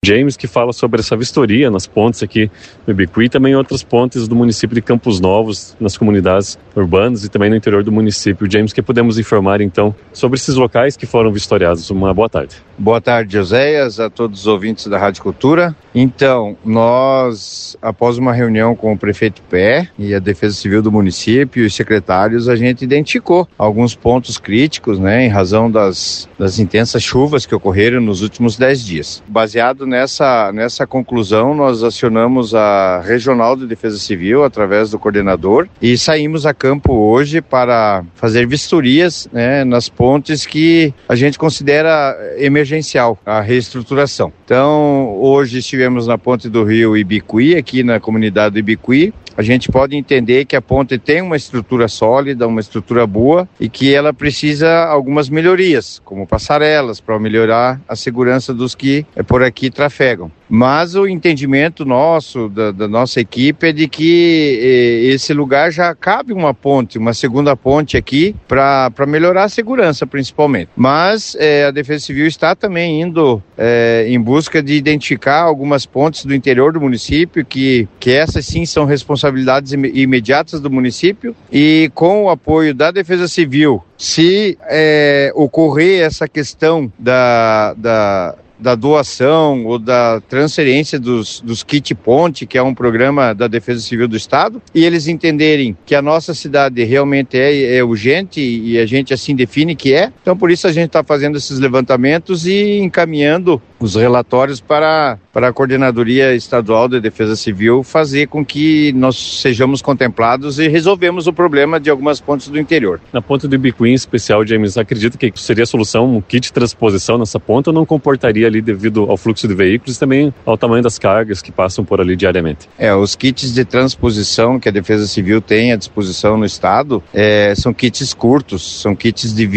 James, que fala sobre essa vistoria nas pontes aqui no Ibiqui e também em outras pontes do município de Campos Novos, nas comunidades urbanas e também no interior do município. James, que podemos informar então sobre esses locais que foram vistoriados? Uma boa tarde. Boa tarde, Joséias, a todos os ouvintes da Rádio Cultura. Então, nós, após uma reunião com o prefeito Pé e a Defesa Civil do município e os secretários, a gente identificou alguns pontos críticos, em razão das intensas chuvas que ocorreram nos últimos 10 dias. Baseado nessa conclusão, nós acionamos a Regional de Defesa Civil através do coordenador e saímos a campo hoje para fazer vistorias, nas pontes que a gente considera emergencial, a reestruturação. Então, hoje estivemos na ponte do rio Ibiqui, aqui na comunidade do Ibiqui. A gente pode entender que a ponte tem uma estrutura sólida, uma estrutura boa e que ela precisa algumas melhorias, como passarelas, para melhorar a segurança dos que por aqui trafegam. Mas o entendimento nosso, da nossa equipe, é de que esse lugar já cabe uma ponte, uma segunda ponte aqui, para melhorar a segurança, principalmente. Mas a Defesa Civil está também indo em busca de identificar algumas pontes do interior do município, que essas sim são responsabilidades imediatas do município, e com o apoio da Defesa Civil, se ocorrer essa questão da doação ou da transferência dos kit ponte, que é um programa da Defesa Civil do Estado, e eles entenderem que a nossa cidade realmente é urgente e a gente assim define que é. Então, por isso a gente está fazendo esses levantamentos e encaminhando os relatórios para a Coordenadoria Estadual de Defesa Civil fazer com que nós sejamos contemplados e resolvemos o problema de algumas pontes do interior. Na ponte do Ibiqui em especial, James, acredita que seria a solução um kit de transposição nessa ponte ou não comportaria ali devido ao fluxo de veículos e também ao tamanho das cargas que passam por ali diariamente? Os kits de transposição que a Defesa Civil tem à disposição no estado são kits curtos, são kits de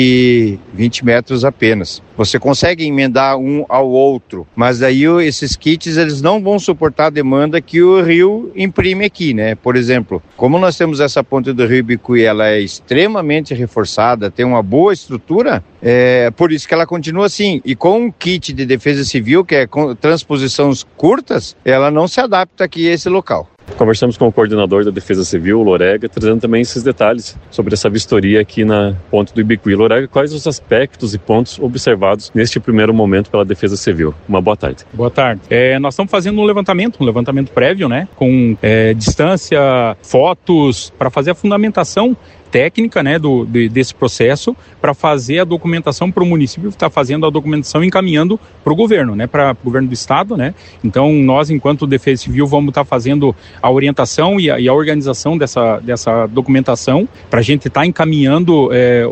20 metros apenas. Você consegue emendar um ao outro, mas daí esses kits eles não vão suportar a demanda que o rio imprime aqui, Por exemplo, como nós temos essa ponte do rio Ibiqui, ela é extremamente reforçada, tem uma boa estrutura, por isso que ela continua assim. E com um kit de defesa civil, que é com transposições curtas, ela não se adapta aqui a esse local. Conversamos com o coordenador da Defesa Civil, Lorega, trazendo também esses detalhes sobre essa vistoria aqui na ponte do Ibiqui. Lorega, quais os aspectos e pontos observados neste primeiro momento pela Defesa Civil? Uma boa tarde. Boa tarde. Nós estamos fazendo um levantamento prévio, com distância, fotos, para fazer a fundamentação técnica, desse processo, para fazer a documentação para o município, está fazendo a documentação e encaminhando para o governo, para o governo do estado, Então, nós, enquanto Defesa Civil, vamos estar fazendo a orientação e a organização dessa documentação, para a gente estar encaminhando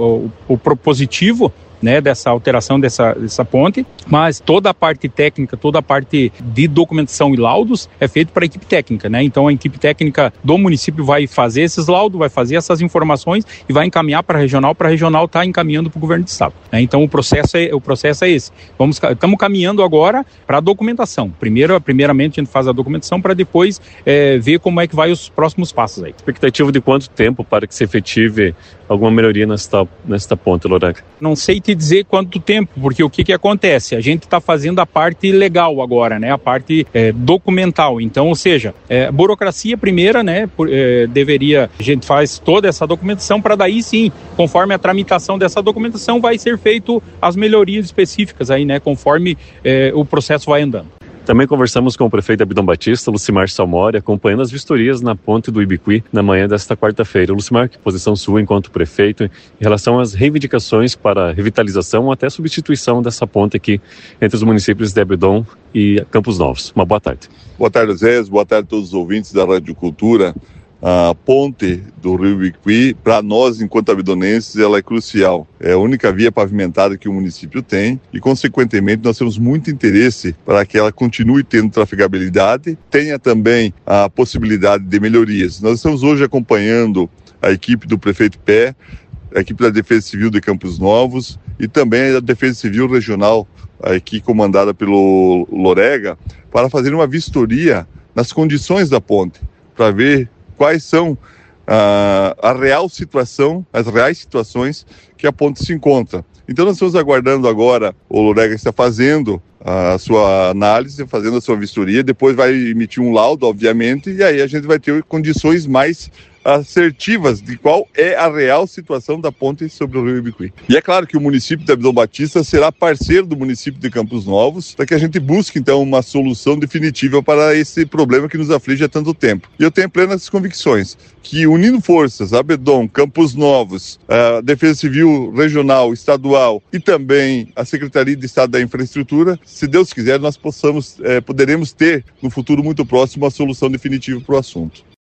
o propositivo, dessa alteração dessa ponte, mas toda a parte técnica, toda a parte de documentação e laudos é feito para a equipe técnica, Então a equipe técnica do município vai fazer esses laudos, vai fazer essas informações e vai encaminhar para a regional estar encaminhando para o governo do estado. Então o processo é esse. Estamos caminhando agora para a documentação. Primeiramente a gente faz a documentação para depois ver como é que vai os próximos passos aí. Expectativa de quanto tempo para que se efetive alguma melhoria nesta ponte, Lorega? Não sei te dizer quanto tempo, porque o que acontece? A gente está fazendo a parte legal agora, a parte documental. Então, ou seja, burocracia primeira, a gente faz toda essa documentação para daí sim, conforme a tramitação dessa documentação, vai ser feito as melhorias específicas aí, conforme o processo vai andando. Também conversamos com o prefeito Abdon Batista, Lucimar Salmori, acompanhando as vistorias na ponte do Ibiqui na manhã desta quarta-feira. Lucimar, que posição sua enquanto prefeito em relação às reivindicações para a revitalização ou até substituição dessa ponte aqui entre os municípios de Abdon e Campos Novos? Uma boa tarde. Boa tarde, Zé. Boa tarde a todos os ouvintes da Rádio Cultura. A ponte do rio Ibiqui, para nós, enquanto abdonenses, ela é crucial. É a única via pavimentada que o município tem e, consequentemente, nós temos muito interesse para que ela continue tendo trafegabilidade, tenha também a possibilidade de melhorias. Nós estamos hoje acompanhando a equipe do prefeito Pé, a equipe da Defesa Civil de Campos Novos e também a Defesa Civil Regional, aqui comandada pelo Lorega, para fazer uma vistoria nas condições da ponte, para ver quais são as reais situações que a ponte se encontra. Então nós estamos aguardando agora, o Lorega está fazendo a sua análise, fazendo a sua vistoria, depois vai emitir um laudo, obviamente, e aí a gente vai ter condições mais assertivas de qual é a real situação da ponte sobre o Rio Ibiqui. E é claro que o município de Abdon Batista será parceiro do município de Campos Novos para que a gente busque então uma solução definitiva para esse problema que nos aflige há tanto tempo. E eu tenho plenas convicções que, unindo forças, Abdon, Campos Novos, a Defesa Civil Regional, Estadual e também a Secretaria de Estado da Infraestrutura, se Deus quiser, nós poderemos ter no futuro muito próximo a solução definitiva para o assunto.